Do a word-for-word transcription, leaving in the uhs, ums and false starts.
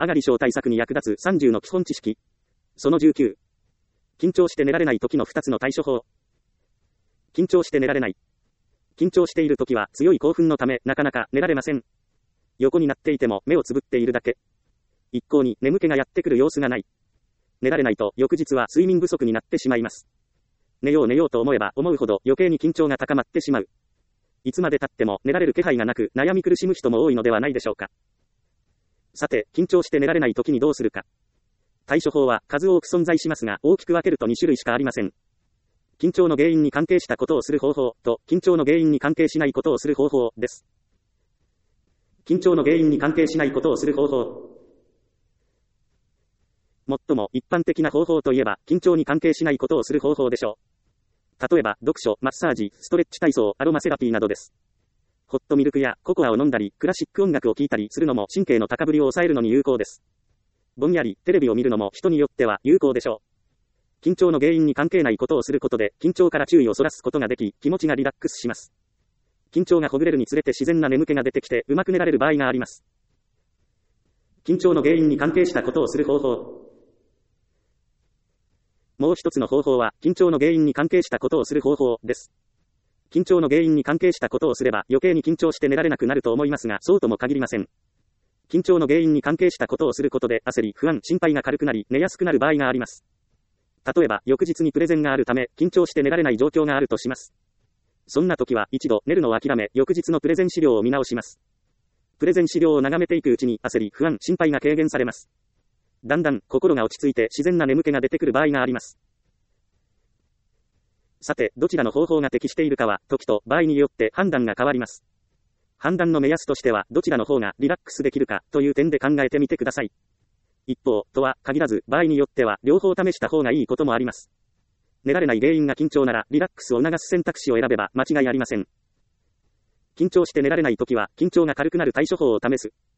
上がり症対策に役立つさんじゅうの基本知識。そのじゅうきゅう。緊張して寝られない時のふたつの対処法。緊張して寝られない。緊張している時は強い興奮のためなかなか寝られません。横になっていても目をつぶっているだけ。一向に眠気がやってくる様子がない。寝られないと翌日は睡眠不足になってしまいます。寝よう寝ようと思えば思うほど余計に緊張が高まってしまう。いつまで経っても寝られる気配がなく悩み苦しむ人も多いのではないでしょうか。さて、緊張して寝られない時にどうするか。対処法は数多く存在しますが、大きく分けるとに種類しかありません。緊張の原因に関係したことをする方法と、緊張の原因に関係しないことをする方法です。緊張の原因に関係しないことをする方法。最も一般的な方法といえば、緊張に関係しないことをする方法でしょう。例えば、読書、マッサージ、ストレッチ体操、アロマセラピーなどです。ホットミルクやココアを飲んだり、クラシック音楽を聴いたりするのも神経の高ぶりを抑えるのに有効です。ぼんやりテレビを見るのも人によっては有効でしょう。緊張の原因に関係ないことをすることで、緊張から注意をそらすことができ、気持ちがリラックスします。緊張がほぐれるにつれて自然な眠気が出てきて、うまく寝られる場合があります。緊張の原因に関係したことをする方法。もう一つの方法は、緊張の原因に関係したことをする方法です。緊張の原因に関係したことをすれば余計に緊張して寝られなくなると思いますが、そうとも限りません。緊張の原因に関係したことをすることで焦り、不安、心配が軽くなり、寝やすくなる場合があります。例えば、翌日にプレゼンがあるため、緊張して寝られない状況があるとします。そんな時は、一度寝るのを諦め、翌日のプレゼン資料を見直します。プレゼン資料を眺めていくうちに、焦り、不安、心配が軽減されます。だんだん、心が落ち着いて自然な眠気が出てくる場合があります。さて、どちらの方法が適しているかは、時と場合によって判断が変わります。判断の目安としては、どちらの方がリラックスできるかという点で考えてみてください。一方、とは限らず、場合によっては、両方試した方がいいこともあります。寝られない原因が緊張なら、リラックスを促す選択肢を選べば間違いありません。緊張して寝られないときは、緊張が軽くなる対処法を試す。